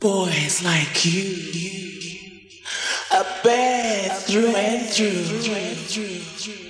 Boys like you are bad through and through.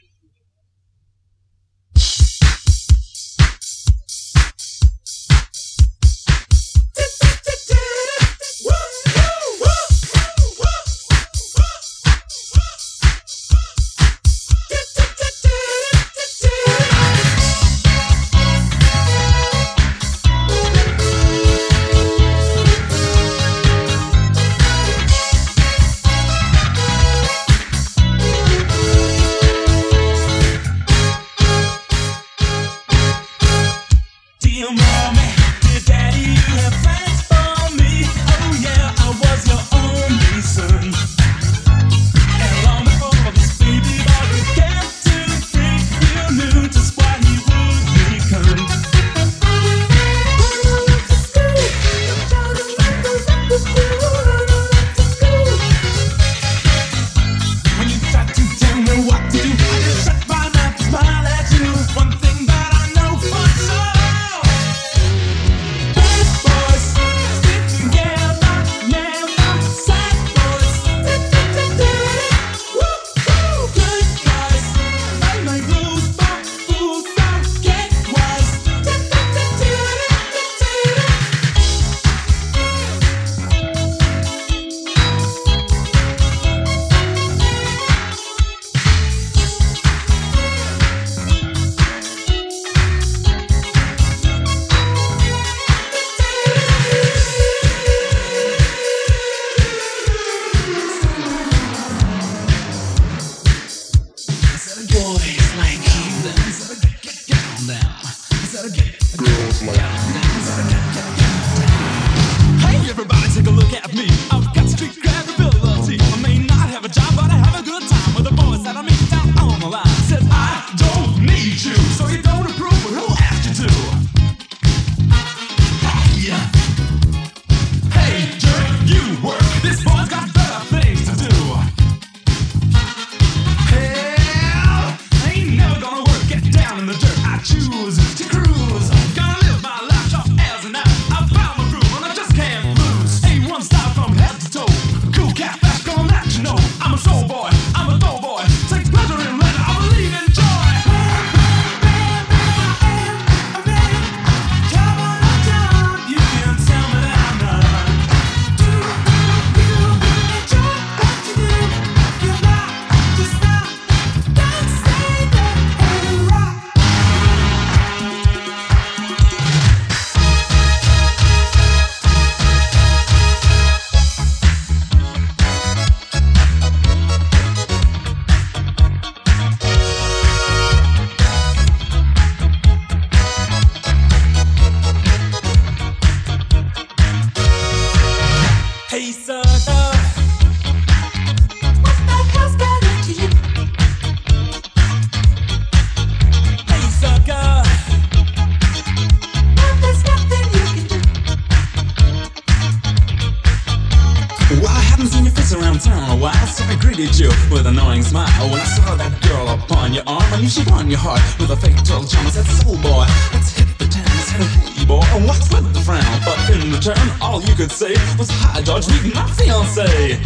With an annoying smile when I saw that girl upon your arm, I knew she won your heart with a fatal charm. I said, "Soul boy, let's hit the town." I said, "Hey boy, what's with the frown?" But in return, all you could say was, "Hi George, meet my fiancée."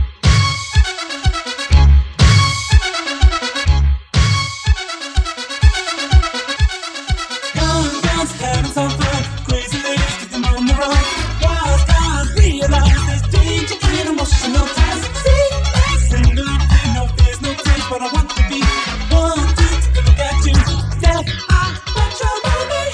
Having some fun, crazy ladies keep them on the run. Wild guys realize there's danger in emotional ties. Single, no fears, no tears, but I want to be one to look at you. Say, I want your baby.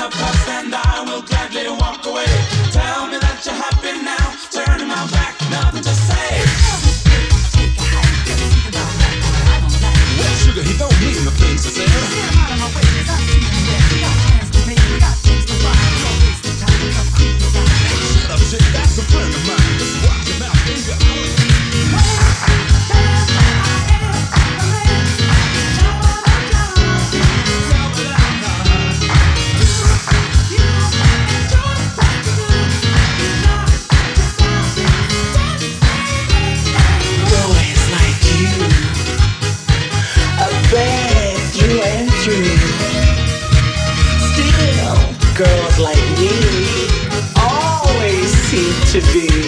the past and I will gladly walk away. Tell me that you're happy now, turning my back, nothing to say. Well, sugar, he don't mean the things he said. Shut up, chick, that's a friend of mine. Just watch your mouth, baby. Girls like me always seem to be